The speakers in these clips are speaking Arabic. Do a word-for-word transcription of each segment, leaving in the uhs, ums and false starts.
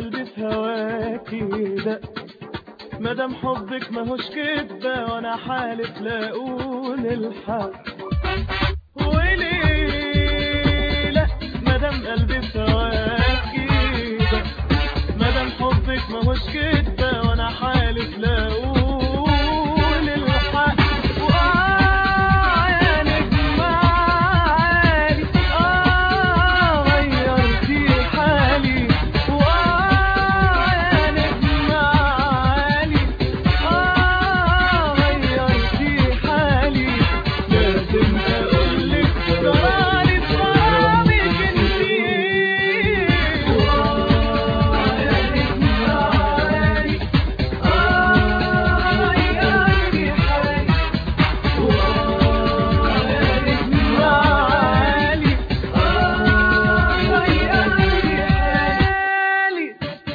قلبي في هواكي دق، مادام حبك ماهوش كدبة وانا حالف لا اقول الحق. وليه لا مادام قلبي في هواكي دق، مادام حبك ماهوش كدبة وانا حالف لا اقول الحق. وآه يا نجم عالي اه غيرتي حالي، وآه يا نجم عالي اه غيرتي حالي. لازم اقولك جرالي بغرامك انتي. وآه يا نجم عالي اه غيرتي حالي، وآه يا نجم عالي اه غيرتي حالي.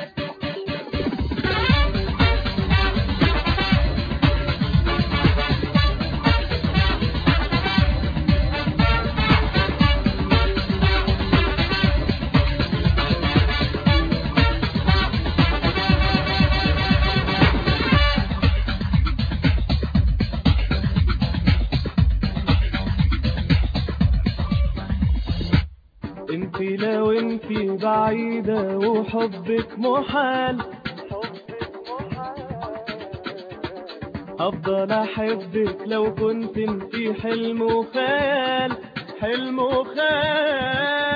انتي لو انتي بعيدة وحبك محال، هفضل احبك لو كنت انتي حلم وخيال، حلم وخيال.